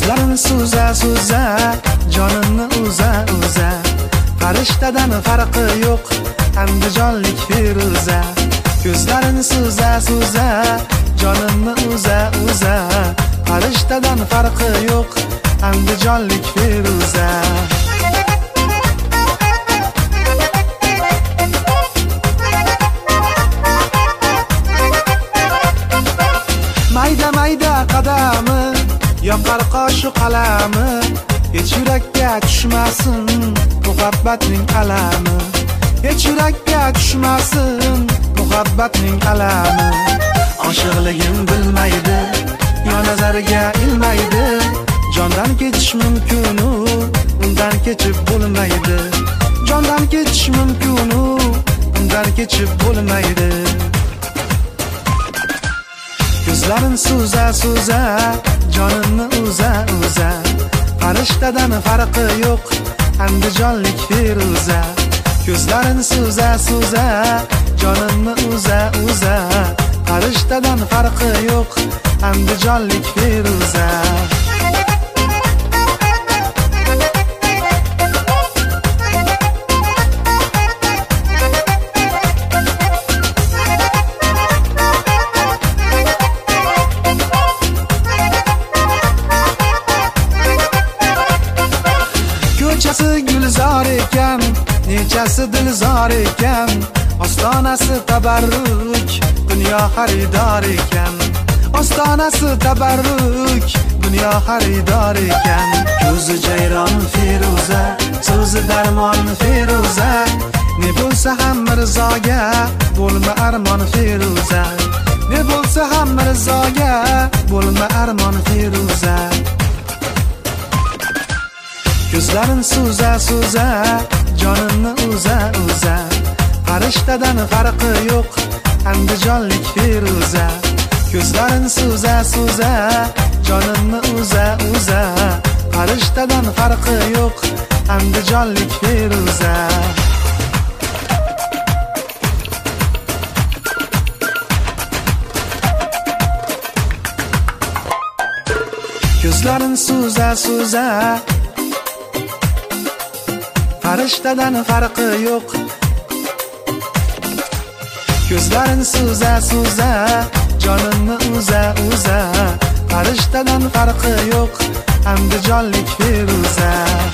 Ko'zlarini suza suza, jonimni uza uza. Farishtadan farqi yo'q, andijonlik Feruza. Ko'zlarini suza suza, jonimni uza uza. Farishtadan farqi yo'q, andijonlik Feruza. Mayda mayda qadami, yoqar qoshu qalami, hech yurakka tushmasin muhabbatning alami. Hech yurakka tushmasin muhabbatning alami. Oshiqligim bilmaydi, yo nazariga ilmaydi. Jondan ketish mumkin, undan kechib bo'lmaydi. Jondan ketish mumkin, undan kechib bo'lmaydi. Ko'zlarini suza suza, jonimni uza uza. Farishtadan farqi yo'q, andijonlik Feruza. Ko'zlarini suza suza, jonimni uza uza. Farishtadan farqi yo'q, andijonlik Feruza. Ko'chasi gulzor ekan, nechasi dilzor ekan. Ostonasi tabarruk, dunyo xaridor ekan. Ostonasi tabarruk, dunyo xaridor ekan. Ko'zi jayron Feruza, so'zi darmon Feruza. Ne bo'lsa ham mirzoga, bo'lma armon Feruza. Ne bo'lsa ham mirzoga, bo'lma armon Feruza. Ko'zlarini suza suza, jonimni uza uza. Farishtadan farqi yo'q, andijonlik Feruza. Ko'zlarini suza suza, jonimni uza uza. Farishtadan farqi yo'q, andijonlik Feruza. Ko'zlarini suza suza, farishtadan farqi yo'q. Ko'zlarini suza suza, jonimni uza uza. Farishtadan farqi yo'q, andijonlik Feruza.